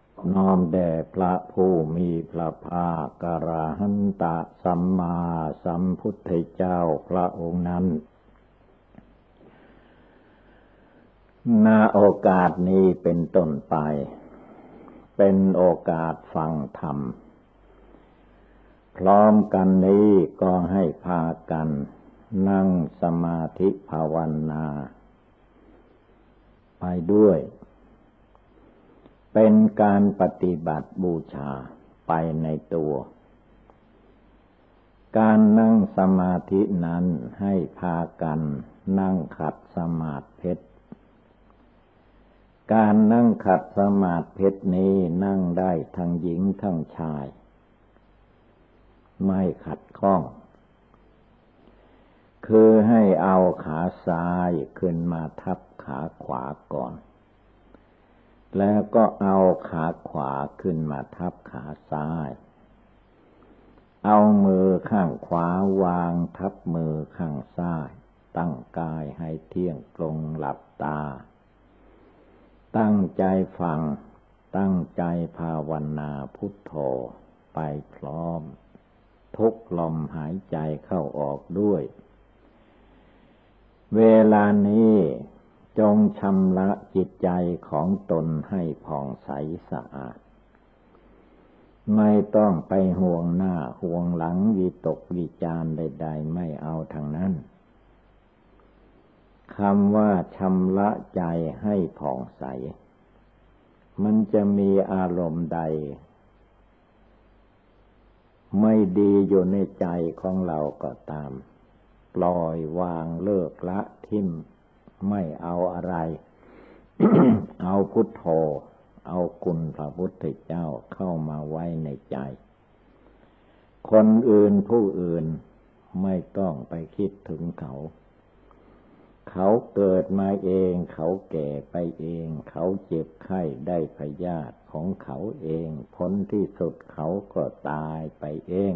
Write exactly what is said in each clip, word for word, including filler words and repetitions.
น้อมแด่พระผู้มีพระภาคอรหันตสัมมาสัมพุทธเจ้าพระองค์นั้นณโอกาสนี้เป็นต้นไปเป็นโอกาสฟังธรรมพร้อมกันนี้ก็ให้พากันนั่งสมาธิภาวนาไปด้วยเป็นการปฏิบัติบูชาไปในตัวการนั่งสมาธินั้นให้พากันนั่งขัดสมาธิการนั่งขัดสมาธินี้นั่งได้ทั้งหญิงทั้งชายไม่ขัดข้องคือให้เอาขาซ้ายขึ้นมาทับขาขวาก่อนแล้วก็เอาขาขวาขึ้นมาทับขาซ้ายเอามือข้างขวาวางทับมือข้างซ้ายตั้งกายให้เที่ยงตรงหลับตาตั้งใจฟังตั้งใจภาวนาพุทโธไปพร้อมทุกลมหายใจเข้าออกด้วยเวลานี้จงชำระจิตใจของตนให้ผ่องใสสะอาดไม่ต้องไปห่วงหน้าห่วงหลังวิตกวิจารใดๆไม่เอาทางนั้นคำว่าชำระใจให้ผ่องใสมันจะมีอารมณ์ใดไม่ดีอยู่ในใจของเราก็ตามปล่อยวางเลิกละทิ้งไม่เอาอะไร เอาพุทโธเอาคุณพระพุทธเจ้าเข้ามาไว้ในใจคนอื่นผู้อื่นไม่ต้องไปคิดถึงเขาเขาเกิดมาเองเขาแก่ไปเองเขาเจ็บไข้ได้พยาธิของเขาเองผลที่สุดเขาก็ตายไปเอง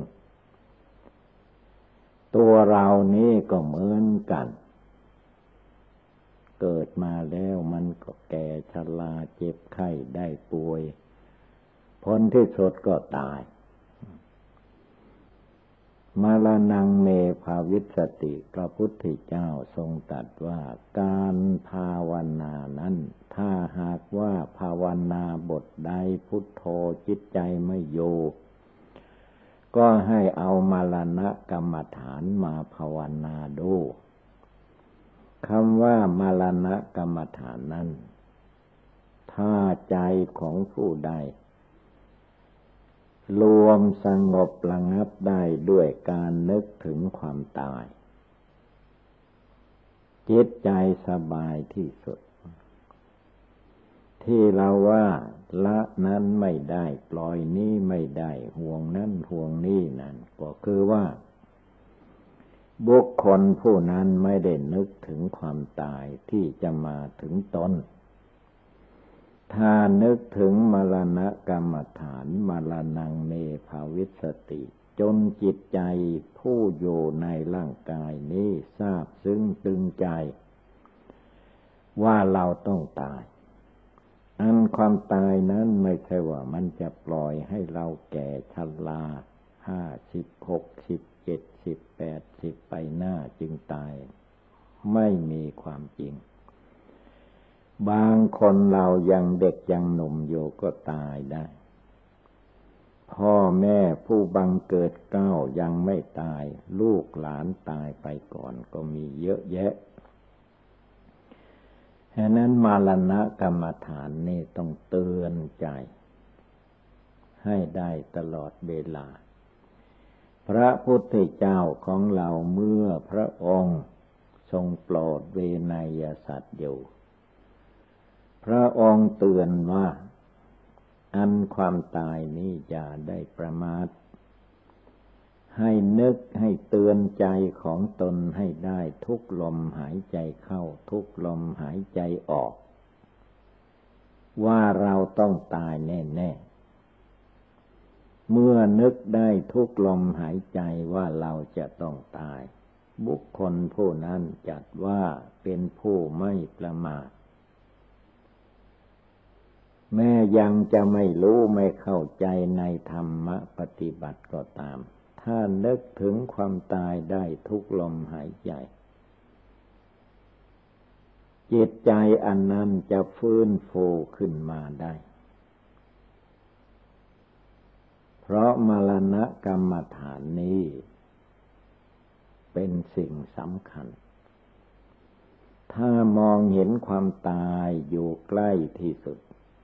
ตัวเรานี่ก็เหมือนกันเกิดมาแล้วมันก็แก่ชราเจ็บไข้ได้ป่วยผลที่สุดก็ตายมรณังเมภาวิสสติพระพุทธเจ้าทรงตรัสว่าการภาวนานั้นถ้าหากว่าภาวนาบทใดพุทโธจิตใจไม่อยู่ก็ให้เอามรณะกรรมฐานมาภาวนาดูคำว่ามรณะกรรมฐานนั้นถ้าใจของผู้ใดรวมสงบระงับได้ด้วยการนึกถึงความตายจิตใจสบายที่สุดที่เราว่าละนั้นไม่ได้ปล่อยนี้ไม่ได้ห่วงนั้นห่วงนี้นั่นก็คือว่าบุคคลผู้นั้นไม่ได้นึกถึงความตายที่จะมาถึงตนถ้านึกถึงมรณะกรรมฐานมรณังเมภาวิสสติจนจิตใจผู้อยู่ในร่างกายนี้ทราบซึ้งตึงใจว่าเราต้องตายอันความตายนั้นไม่ใช่ว่ามันจะปล่อยให้เราแก่ชราห้าสิบหกสิบเจ็ดสิบแปดสิบไปหน้าจึงตายไม่มีความจริงบางคนเรายังเด็กยังหนุ่มอยู่ก็ตายได้พ่อแม่ผู้บังเกิดเกล้ายังไม่ตายลูกหลานตายไปก่อนก็มีเยอะแยะฉะนั้นมรณะกรรมฐานนี่ต้องเตือนใจให้ได้ตลอดเวลาพระพุทธเจ้าของเราเมื่อพระองค์ทรงโปรดเวไนยสัตว์อยู่พระองค์เตือนว่าอันความตายนี้อย่าได้ประมาทให้นึกให้เตือนใจของตนให้ได้ทุกลมหายใจเข้าทุกลมหายใจออกว่าเราต้องตายแน่ๆเมื่อนึกได้ทุกลมหายใจว่าเราจะต้องตายบุคคลผู้นั้นจัดว่าเป็นผู้ไม่ประมาทแม้ยังจะไม่รู้ไม่เข้าใจในธรรมะปฏิบัติก็ตามถ้านึกถึงความตายได้ทุกลมหายใจจิตใจอันนั้นจะฟื้นฟูขึ้นมาได้เพราะมรณะกรรมฐานนี้เป็นสิ่งสำคัญถ้ามองเห็นความตายอยู่ใกล้ที่สุด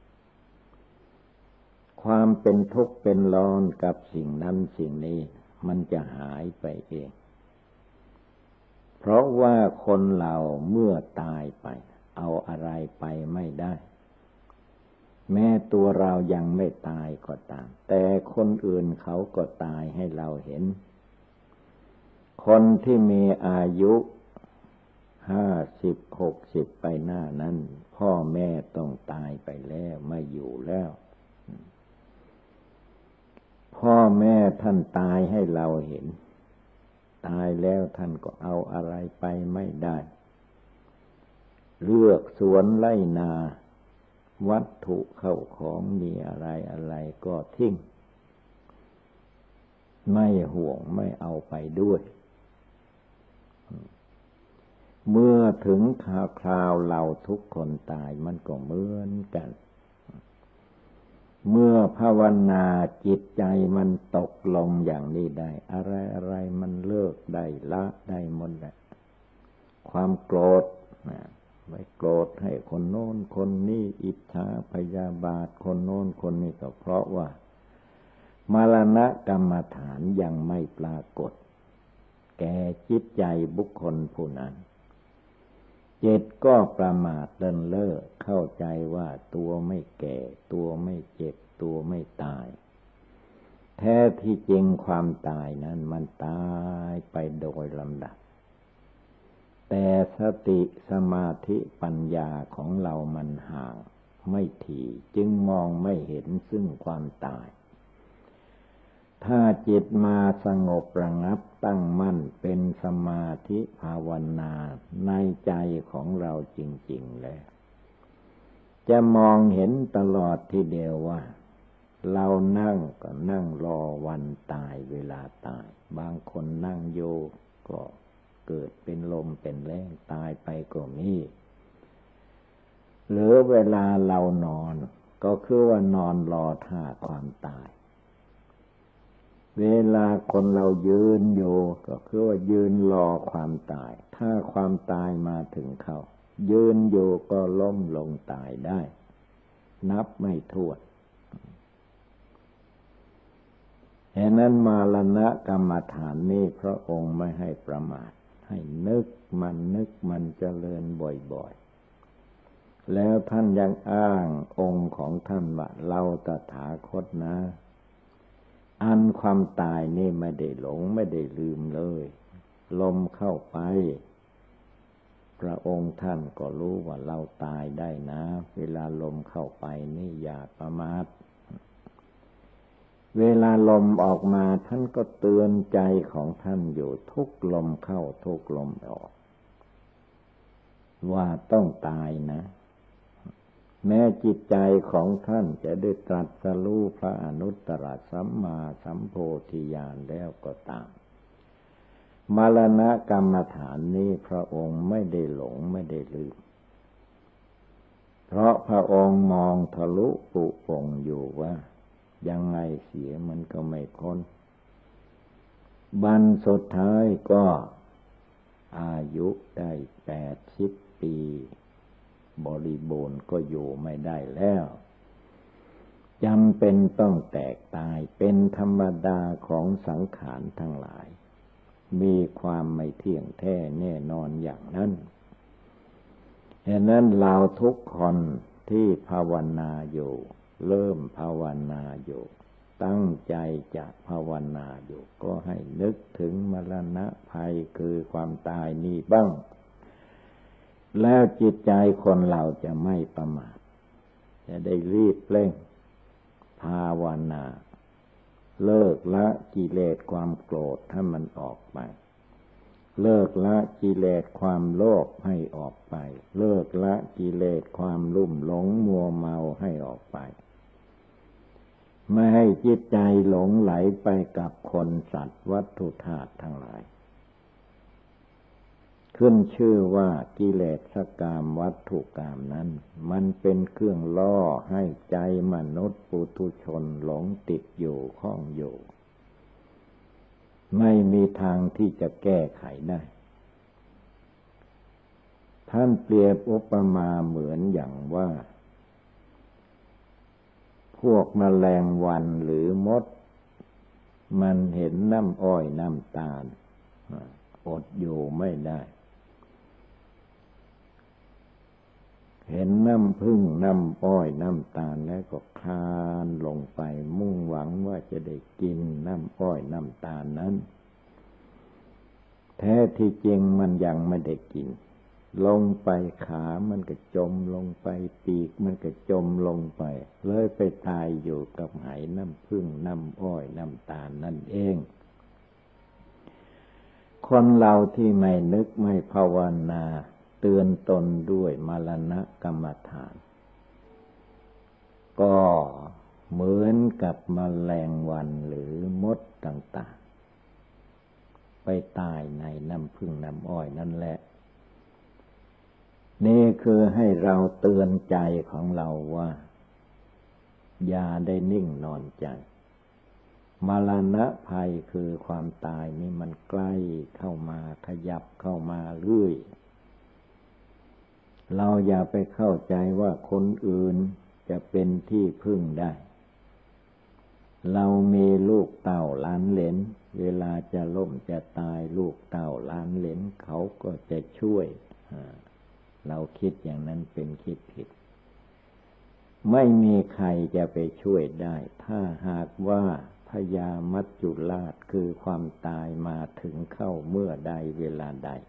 ความเป็นทุกข์เป็นร้อนกับสิ่งนั้นสิ่งนี้มันจะหายไปเองเพราะว่าคนเราเมื่อตายไปเอาอะไรไปไม่ได้แม้ตัวเรายังไม่ตายก็ตามแต่คนอื่นเขาก็ตายให้เราเห็นคนที่มีอายุห้าสิบหกสิบไปหน้านั้นพ่อแม่ต้องตายไปแล้วไม่อยู่แล้วพ่อแม่ท่านตายให้เราเห็นตายแล้วท่านก็เอาอะไรไปไม่ได้เลือกสวนไร่นาวัตถุเข้าของมีอะไรอะไรก็ทิ้งไม่ห่วงไม่เอาไปด้วยเมื่อถึงคราวคราวเราทุกคนตายมันก็เหมือนกันเมื่อภาวนาจิตใจมันตกลงอย่างนี้ได้อะไรอะไรมันเลิกได้ละได้หมดแหละความโกรธนะไม่โกรธให้คนโน้นคนนี้อิจฉาพยาบาทคนโน้นคนนี้ก็เพราะว่ามรณะกรรมฐานยังไม่ปรากฏแก่จิตใจบุคคลผู้นั้นจิตก็ประมาทเลินเล่อเข้าใจว่าตัวไม่แก่ตัวไม่เจ็บตัวไม่ตายแท้ที่จริงความตายนั้นมันตายไปโดยลำดับแต่สติสมาธิปัญญาของเรามันห่างไม่ถี่จึงมองไม่เห็นซึ่งความตายถ้าจิตมาสงบระงับตั้งมั่นเป็นสมาธิภาวนาในใจของเราจริงๆแล้วจะมองเห็นตลอดทีเดียวว่าเรานั่งก็นั่งรอวันตายเวลาตายบางคนนั่งโยก็เกิดเป็นลมเป็นแรงตายไปก็มีหรือเวลาเรานอนก็คือว่านอนรอท่าความตายเวลาคนเรายืนอยู่ก็คือว่ายืนรอความตายถ้าความตายมาถึงเขายืนอยู่ก็ล้มลงตายได้นับไม่ถ้วนฉะนั้นมรณะกรรมฐานนี้พระองค์ไม่ให้ประมาทให้นึกมันนึกมันเจริญบ่อยๆแล้วท่านยังอ้างองค์ของท่านว่าเราตถาคตนะอันความตายนี่ไม่ได้หลงไม่ได้ลืมเลยลมเข้าไปพระองค์ท่านก็รู้ว่าเราตายได้นะเวลาลมเข้าไปนี่อย่าประมาทเวลาลมออกมาท่านก็เตือนใจของท่านอยู่ทุกลมเข้าทุกลมออกว่าต้องตายนะแม้จิตใจของท่านจะได้ตรัสรู้พระอนุตตรสัมมาสัมโพธิญาณแล้วก็ตามมรณะกรรมฐานนี้พระองค์ไม่ได้หลงไม่ได้ลืมเพราะพระองค์มองทะลุปุโปร่งอยู่ว่ายังไงเสียมันก็ไม่พ้นบัดสุดท้ายก็อายุได้แปดสิบปีบริบูรณ์ก็อยู่ไม่ได้แล้วจำเป็นต้องแตกตายเป็นธรรมดาของสังขารทั้งหลายมีความไม่เที่ยงแท้แน่นอนอย่างนั้นฉะนั้นเราทุกคนที่ภาวนาอยู่เริ่มภาวนาอยู่ตั้งใจจะภาวนาอยู่ก็ให้นึกถึงมรณะภัยคือความตายนี้บ้างแล้วจิตใจคนเราจะไม่ประมาทจะได้รีบเร่งภาวนาเลิกละกิเลสความโกรธถ้ามันออกไปเลิกละกิเลสความโลภให้ออกไปเลิกละกิเลสความลุ่มหลงมัวเมาให้ออกไปไม่ให้จิตใจหลงไหลไปกับคนสัตว์วัตถุธาตุทั้งหลายขึ้นชื่อว่ากิเลสกามวัตถุกามนั้นมันเป็นเครื่องล่อให้ใจมนุษย์ปุถุชนหลงติดอยู่ข้องอยู่ไม่มีทางที่จะแก้ไขได้ท่านเปรียบอุปมาเหมือนอย่างว่าพวกแมลงวันหรือมดมันเห็นน้ำอ้อยน้ำตาลอดอยู่ไม่ได้เห็นน้ำผึ้งน้ำอ้อยน้ำตาลแล้วก็คลานลงไปมุ่งหวังว่าจะได้กินน้ำอ้อยน้ำตาลนั้นแท้ที่จริงมันยังไม่ได้กินลงไปขามันก็จมลงไปปีกมันก็จมลงไปเลยไปตายอยู่กับไหน้ำผึ้งน้ำอ้อยน้ำตาลนั่นเองคนเราที่ไม่นึกไม่ภาวนาเตือนตนด้วยมรณะกรรมฐานก็เหมือนกับแมลงวันหรือมดต่างๆไปตายในน้ำผึ้งน้ำอ้อยนั่นแหละนี่คือให้เราเตือนใจของเราว่าอย่าได้นิ่งนอนใจมรณะภัยคือความตายนี่มันใกล้เข้ามาขยับเข้ามาเรื่อยเราอย่าไปเข้าใจว่าคนอื่นจะเป็นที่พึ่งได้เรามีลูกเต่าล้านเหลนเวลาจะล้มจะตายลูกเต่าล้านเหลนเขาก็จะช่วยเราคิดอย่างนั้นเป็นคิดผิดไม่มีใครจะไปช่วยได้ถ้าหากว่าพยามัจจุราชคือความตายมาถึงเข้าเมื่อใดเวลาใด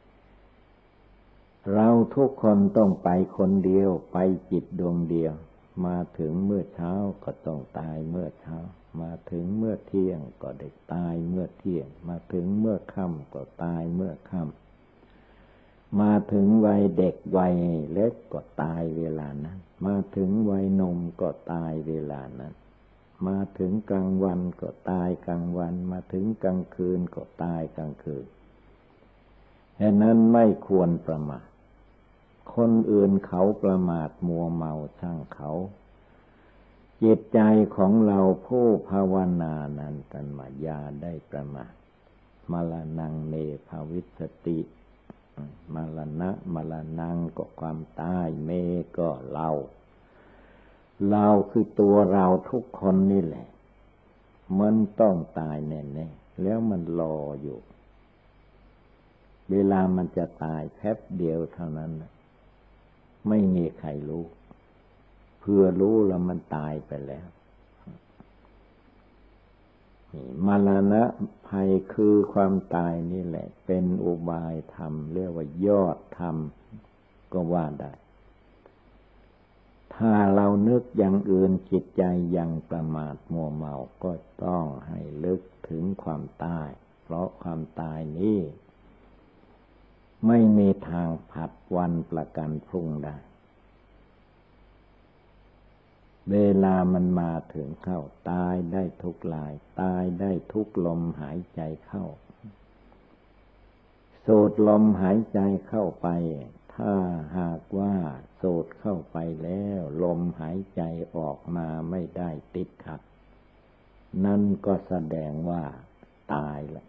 เราทุกคนต้องไปคนเดียวไปจิตดวงเดียวมาถึงเมื่อเช้าก็ต้องตายเมื่อเช้ามาถึงเมื่อเที่ยงก็ได้ตายเมื่อเที่ยงมาถึงเมื่อค่ำก็ตายเมื่อค่ำมาถึงวัยเด็กวัยเล็กก็ตายเวลานั้นมาถึงวัยหนุ่มก็ตายเวลานั้นมาถึงกลางวันก็ตายกลางวันมาถึงกลางคืนก็ตายกลางคืนฉะนั้นไม่ควรประมาทคนอื่นเขาประมาทมัวเมาช่างเขาจิตใจของเราผู้ภาวนานั้นตันมายาได้ประมาทมรณังเนภวิสสติมรณะมรณังก็ความตายเมก็เราเราคือตัวเราทุกคนนี่แหละมันต้องตายแน่ๆแล้วมันรออยู่เวลามันจะตายแป๊บเดียวเท่านั้นไม่มีใครรู้เพื่อรู้แล้วมันตายไปแล้วมรณะภัยคือความตายนี่แหละเป็นอุบายธรรมเรียกว่ายอดธรรมก็ว่าได้ถ้าเรานึกอย่างอื่นจิตใจยังประมาทมัวเมาก็ต้องให้ลึกถึงความตายเพราะความตายนี้ไม่มีทางผัดวันประกันพรุ่งได้เวลามันมาถึงเข้าตายได้ทุกลายตายได้ทุกลมหายใจเข้าสูดลมหายใจเข้าไปถ้าหากว่าสูดเข้าไปแล้วลมหายใจออกมาไม่ได้ติดขัดนั่นก็แสดงว่าตายแล้ว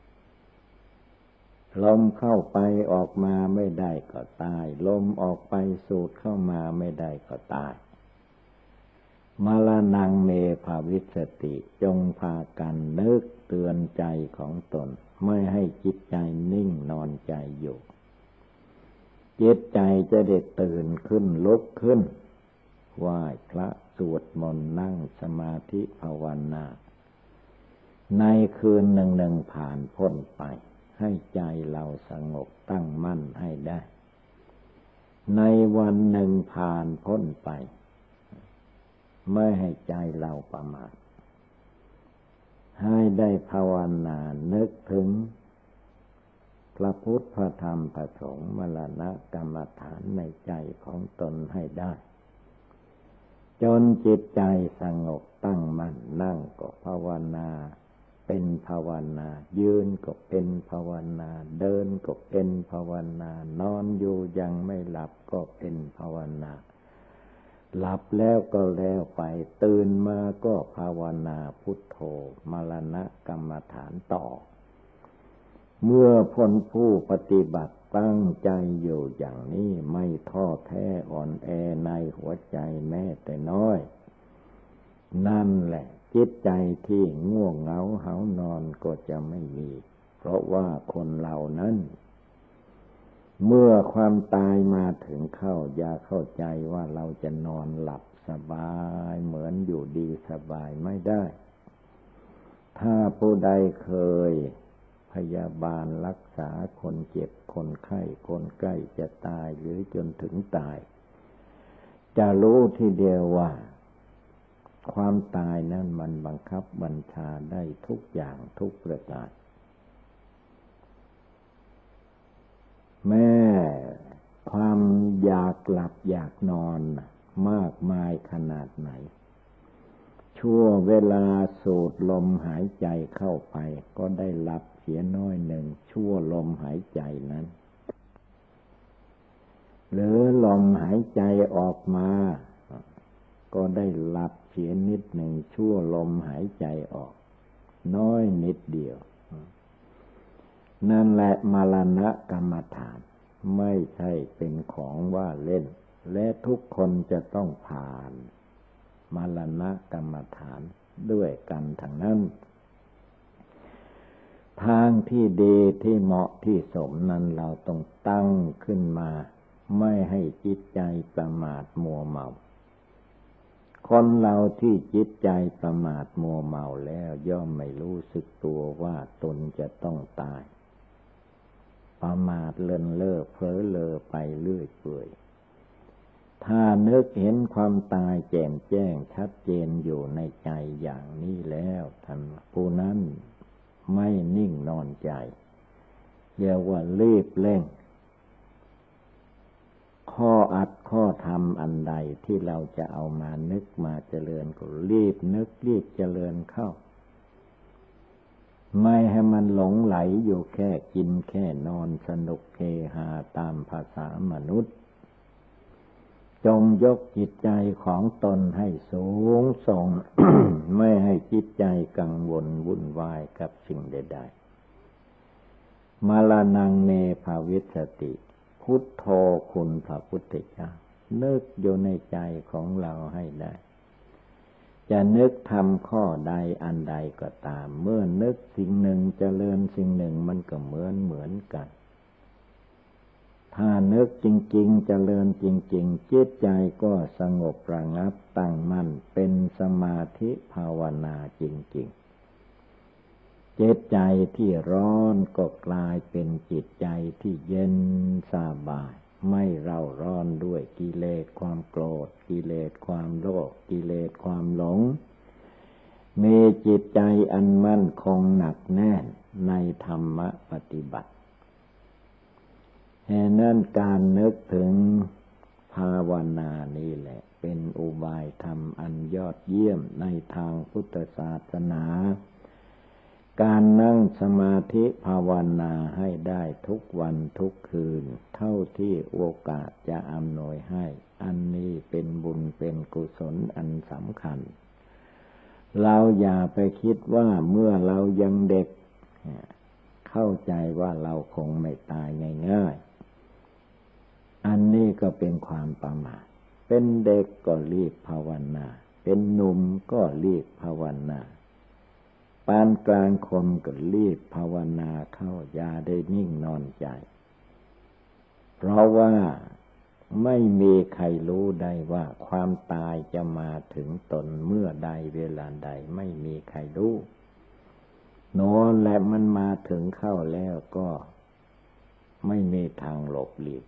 ลมเข้าไปออกมาไม่ได้ก็ตายลมออกไปสูดเข้ามาไม่ได้ก็ตายมรณังเมภวิสสติจงพากันนึกเตือนใจของตนไม่ให้จิตใจนิ่งนอนใจอยู่จิตใจจะได้ตื่นขึ้นลุกขึ้นไหว้พระสวดมนต์นั่งสมาธิภาวนาในคืนหนึ่งหนึ่งผ่านพ้นไปให้ใจเราสงบตั้งมั่นให้ได้ในวันหนึ่งผ่านพ้นไปไม่ให้ใจเราประมาทให้ได้ภาวนานึกถึงพระพุทธพระธรรมพระสงฆ์มรณะกรรมฐานในใจของตนให้ได้จนจิตใจสงบตั้งมั่นนั่งก็ภาวนาเป็นภาวนายืนก็เป็นภาวนาเดินก็เป็นภาวนานอนอยู่ยังไม่หลับก็เป็นภาวนาหลับแล้วก็แล้วไปตื่นมาก็ภาวนาพุทโธมรณะกรรมฐานต่อเมื่อพ้นผู้ปฏิบัติตั้งใจอยู่อย่างนี้ไม่ท้อแท้อ่อนแอในหัวใจแม้แต่น้อยนั่นแหละจิตใจที่ง่วงเหงาหาวนอนก็จะไม่มีเพราะว่าคนเรานั้นเมื่อความตายมาถึงเข้าอย่าเข้าใจว่าเราจะนอนหลับสบายเหมือนอยู่ดีสบายไม่ได้ถ้าผู้ใดเคยพยาบาลรักษาคนเจ็บคนไข้คนใกล้จะตายหรือจนถึงตายจะรู้ทีเดียวว่าความตายนั้นมันบังคับบัญชาได้ทุกอย่างทุกประการแม้ความอยากหลับอยากนอนมากมายขนาดไหนชั่วเวลาสูดลมหายใจเข้าไปก็ได้หลับเสียน้อยหนึ่งชั่วลมหายใจนั้นหรือลมหายใจออกมาก็ได้หลับเสียนิดหนึ่งชั่วลมหายใจออกน้อยนิดเดียวนั่นแหละมรณะกรรมฐานไม่ใช่เป็นของว่าเล่นและทุกคนจะต้องผ่านมรณะกรรมฐานด้วยกันทั้งนั้นทางที่ดีที่เหมาะที่สมนั้นเราต้องตั้งขึ้นมาไม่ให้จิตใจประมาทมัวเมาคนเราที่จิตใจประมาทมัวเมาแล้วย่อมไม่รู้สึกตัวว่าตนจะต้องตายประมาทเลินเล่อเพ้อเล่อไปเรื่อยเปื่อยถ้านึกเห็นความตายแจ่มแจ้งชัดเจนอยู่ในใจอย่างนี้แล้วท่านผู้นั้นไม่นิ่งนอนใจเรียกว่ารีบเร่งข้ออัดข้อธรรมอันใดที่เราจะเอามานึกมาเจริญก็รีบนึกรีบเจริญเข้าไม่ให้มันหลงไหลอยู่แค่กินแค่นอนสนุกเฮฮาตามภาษามนุษย์จงยกจิตใจของตนให้สูงส่ง ไม่ให้จิตใจกังวลวุ่นวายกับสิ่งใดๆมรณังเมภาวิสติพุทโธคุณพระพุทธเจ้านึกอยู่ในใจของเราให้ได้จะนึกทำข้อใดอันใดก็ตามเมื่อนึกสิ่งหนึ่งเจริญสิ่งหนึ่งมันก็เหมือนเหมือนกันถ้านึกจริงๆเจริญจริงๆจิตใจก็สงบระงับตั้งมั่นเป็นสมาธิภาวนาจริงๆจิตใจที่ร้อนก็กลายเป็นจิตใจที่เย็นสบายไม่เร่าร้อนด้วยกิเลสความโกรธกิเลสความโลภกิเลสความหลงมีจิตใจอันมั่นคงหนักแน่นในธรรมปฏิบัติแห่นั้นการนึกถึงภาวนานี่แหละเป็นอุบายธรรมอันยอดเยี่ยมในทางพุทธศาสนาการนั่งสมาธิภาวนาให้ได้ทุกวันทุกคืนเท่าที่โอกาสจะอำนวยให้อันนี้เป็นบุญเป็นกุศลอันสำคัญเราอย่าไปคิดว่าเมื่อเรายังเด็กเข้าใจว่าเราคงไม่ตายง่ายๆอันนี้ก็เป็นความประมาทเป็นเด็กก็รีบภาวนาเป็นหนุ่มก็รีบภาวนาปานกลางคนก็รีบภาวนาเข้าอย่าได้นิ่งนอนใจเพราะว่าไม่มีใครรู้ได้ว่าความตายจะมาถึงตนเมื่อใดเวลาใดไม่มีใครรู้โน่นแหละมันมาถึงเข้าแล้วก็ไม่มีทางหลบหลีก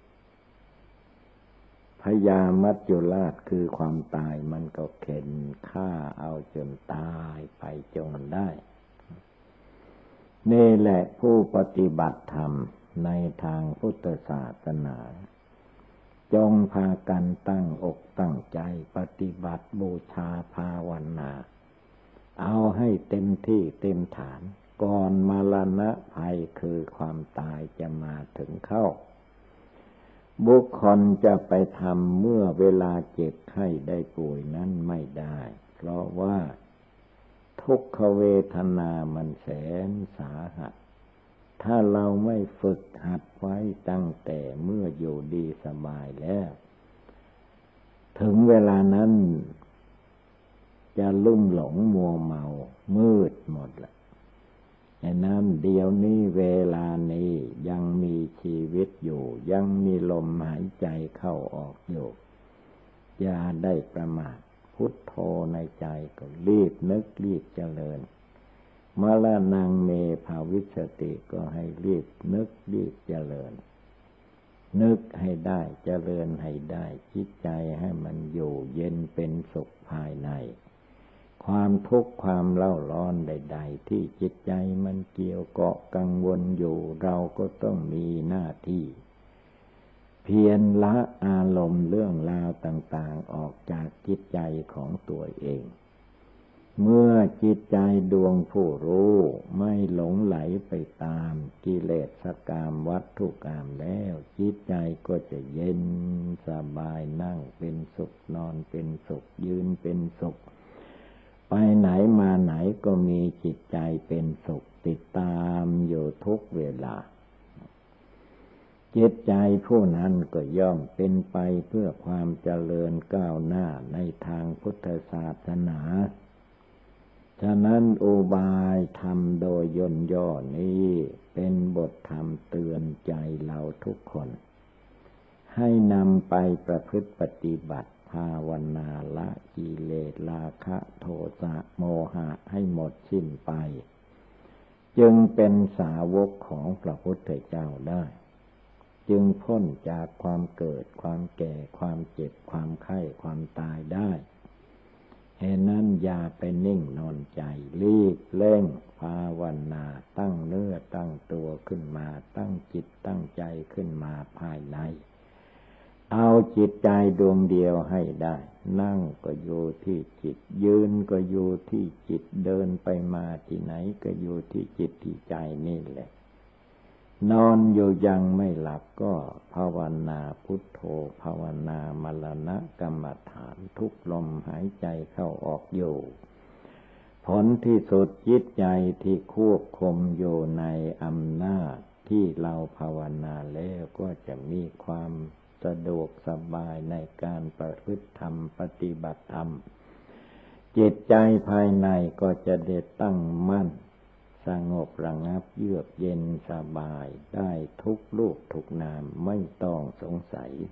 พยามัจจุราชคือความตายมันก็เข็นฆ่าเอาจนตายไปจนได้นี่แหละผู้ปฏิบัติธรรมในทางพุทธศาสนาจงพากันตั้งอกตั้งใจปฏิบัติบูชาภาวนาเอาให้เต็มที่เต็มฐานก่อนมรณะภัยคือความตายจะมาถึงเข้าบุคคลจะไปทำเมื่อเวลาเจ็บไข้ได้ป่วยนั้นไม่ได้เพราะว่าทุกขเวทนามันแสนสาหัสถ้าเราไม่ฝึกหัดไว้ตั้งแต่เมื่ออยู่ดีสบายแล้วถึงเวลานั้นจะลุ่มหลงมัวเมามืดหมดละฉะนั้นเดี๋ยวนี้เวลานี้ยังมีชีวิตอยู่ยังมีลมหายใจเข้าออกอยู่อย่าได้ประมาทพุทโธในใจก็รีบนึกรีบเจริญมรณังเมภาวิสติก็ให้รีบนึกรีบเจริญนึกให้ได้เจริญให้ได้จิตใจให้มันอยู่เย็นเป็นสุขภายในความทุกข์ความเล่าร้อนใดๆที่จิตใจมันเกี่ยวเกาะกังวลอยู่เราก็ต้องมีหน้าที่เพียรละอารมณ์เรื่องราวต่างๆออกจากจิตใจของตัวเองเมื่อจิตใจดวงผู้รู้ไม่หลงไหลไปตามกิเลสกามวัตถุกามแล้วจิตใจก็จะเย็นสบายนั่งเป็นสุขนอนเป็นสุขยืนเป็นสุขไปไหนมาไหนก็มีจิตใจเป็นสุขติดตามอยู่ทุกเวลาจิตใจผู้นั้นก็ย่อมเป็นไปเพื่อความเจริญก้าวหน้าในทางพุทธศาสนาฉะนั้นอุบายธรรมโดยย่นย่อนี้เป็นบทธรรมเตือนใจเราทุกคนให้นำไปประพฤติปฏิบัติภาวนาละกิเลสราคะโทสะโมหะให้หมดสิ้นไปจึงเป็นสาวกของพระพุทธเจ้าได้จึงพ้นจากความเกิดความแก่ความเจ็บความไข้ความตายได้เหตุนั้นอย่าไปนิ่งนอนใจรีบเร่งภาวนาตั้งเนื้อตั้งตัวขึ้นมาตั้งจิตตั้งใจขึ้นมาภายในเอาจิตใจดวงเดียวให้ได้นั่งก็อยู่ที่จิตยืนก็อยู่ที่จิตเดินไปมาที่ไหนก็อยู่ที่จิตที่ใจนี่แหละนอนอยู่ยังไม่หลับก็ภาวนาพุทโธภาวนามรณะกรรมฐานทุกลมหายใจเข้าออกอยู่ผลที่สุดจิตใจที่ควบคุมอยู่ในอำนาจที่เราภาวนาแล้วก็จะมีความสะดวกสบายในการประพฤติธรรมปฏิบัติธรรมจิตใจภายในก็จะได้ตั้งมั่นสงบระงับเยือกเย็นสบายได้ทุกรูปทุกนามไม่ต้องสงสัย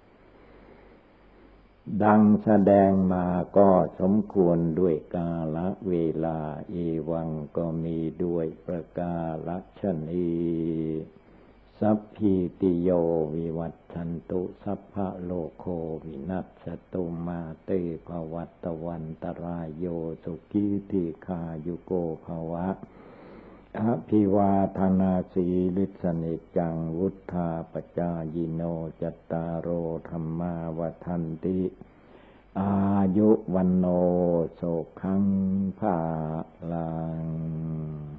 ดังแสดงมาก็สมควรด้วยกาลเวลาเอวังก็มีด้วยประกาศนีสัพพิติโยวิวัตชันตุสัพพะโลกโควินัสสตุมาเตภวัตวันตรายโยสุขีติขายุโกภวะอภิวาทนาสีลิสนิจังวุธาปจายโนจัตตารโอธรรมาวทันติอายุวันโนโสขังภาลัง